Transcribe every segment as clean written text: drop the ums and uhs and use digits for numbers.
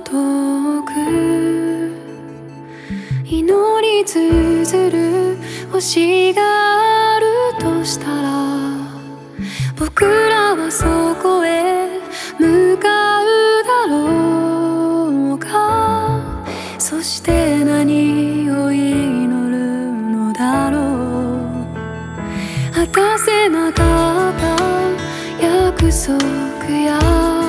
遠く祈り綴る星があるとしたら、僕らはそこへ向かうだろうか。そして何を祈るのだろう。果たせなかった約束や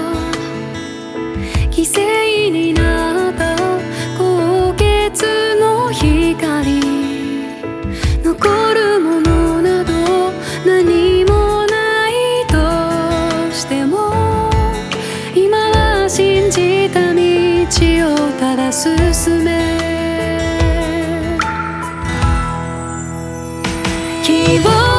犠牲になった高潔の光、残るものなど何もないとしても、今は信じた道をただ進め、希望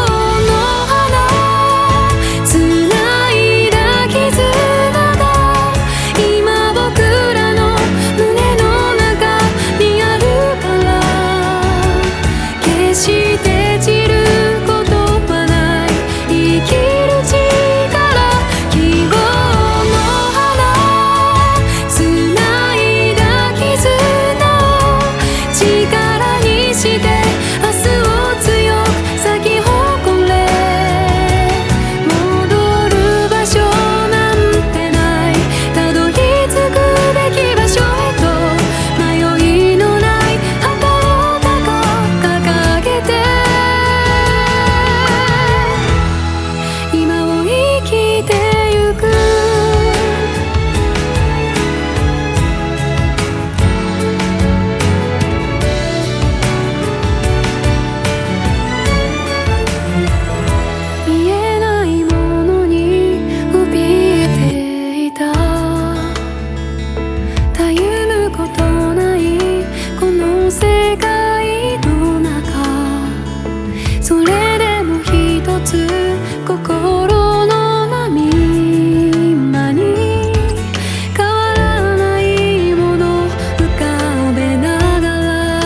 心の波間に変わらないもの浮かべながら、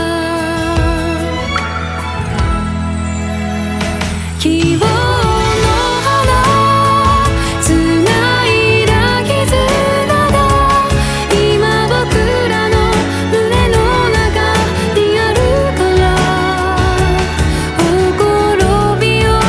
希望の花つないだ絆が今僕らの胸の中にあるから、ほころびを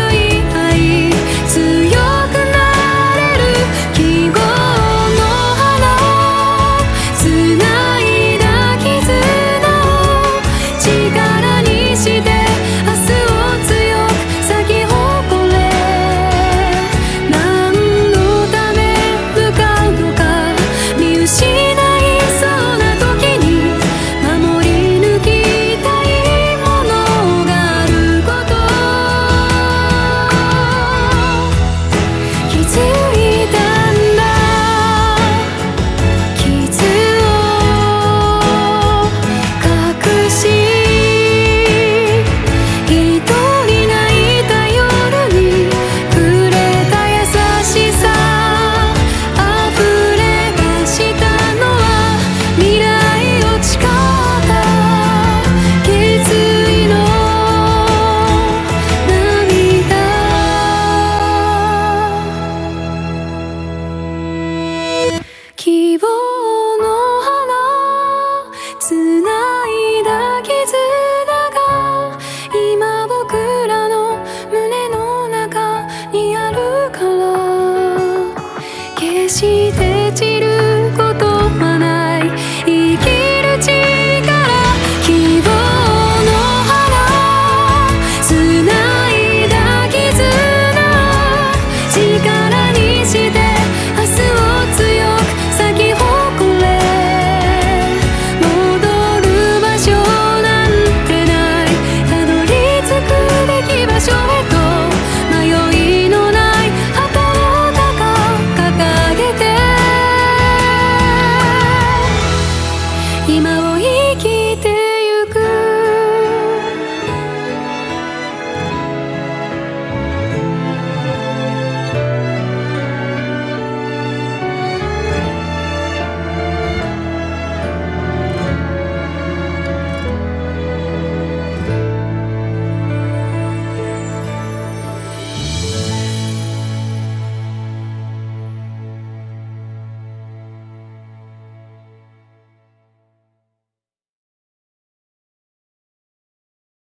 希望の花つないだ絆が今僕らの胸の中にあるから、決して散ることはない生きる力、希望の花つないだ絆、力にして明日を強く咲き誇れ、戻る場所なんてない、たどり着くべき場所へと迷いのない旗を高く掲げて、今を